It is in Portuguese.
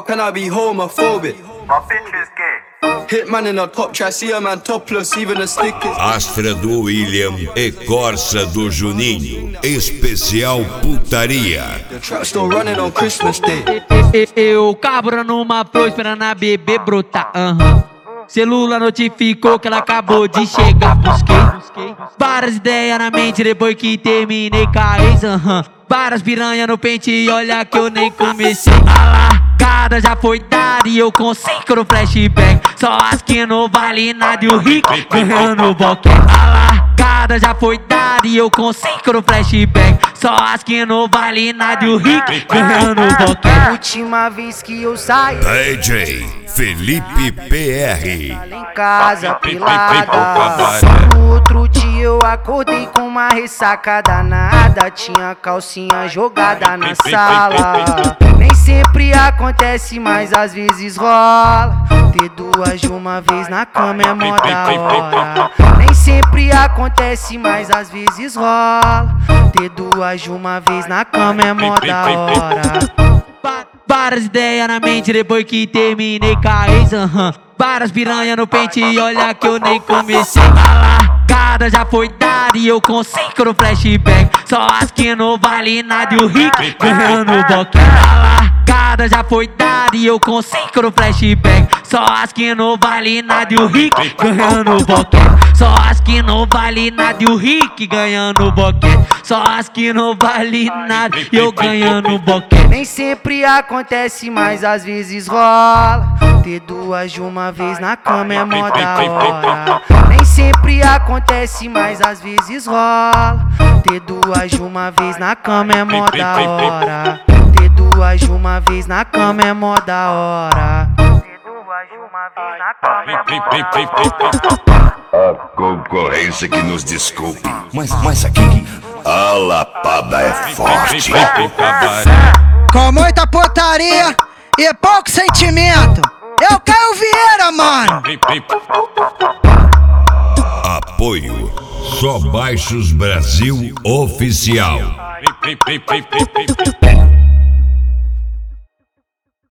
can I be homophobic? My bitch is gay. Hitman in a top try, see a man topless, even a stick is... Astra do William e Corsa do Juninho. Especial putaria. The trap still running on Christmas Day. Eu cabra numa flor esperando a bebê brotar. Celular notificou que ela acabou de chegar. Busquei várias ideias na mente depois que terminei com a ex. Várias piranha no pente e olha que eu nem comecei. A largada já foi dada e eu consigo no flashback. Só as que não vale nada e o rico ganhando boquete. A largada já foi dada e eu consigo no flashback. Só as que não vale nada e o rico ganhando boquete. Última vez que eu saí, DJ Felipe PR. lá em casa pelada. No outro dia eu acordei com uma ressaca danada. Tinha calcinha jogada na sala. Nem sempre acontece, mas às vezes rola. Ter duas de uma vez na cama é mó da hora. Nem sempre acontece, mas às vezes rola. Ter duas de uma vez na cama é mó da hora. Várias ideias na mente depois que terminei com a ex. Várias piranha no pente e olha que eu nem comecei. A largada já foi dada e eu consigo no flashback. Só as que não vale nada e o rico ganhando boquete. A largada já foi dada e eu consigo no flashback. Só as que não vale nada e o rico ganhando boquete. Só as que não vale nada e o rico ganhando boquete. Só as que não vale nada e eu ganhando boquete. Nem sempre acontece, mas às vezes rola. Ter duas de uma vez na cama é mó da hora. Nem sempre acontece, mas às vezes rola. Ter duas de uma vez na cama é mó da hora. Ter duas de uma vez na cama é mó da hora. Ter duas de uma vez na cama é mó. A concorrência que nos desculpe, mas aqui a lapada é forte. Com muita putaria e pouco sentimento. Eu quero Vieira, mano. Apoio Só Baixos Brasil Oficial.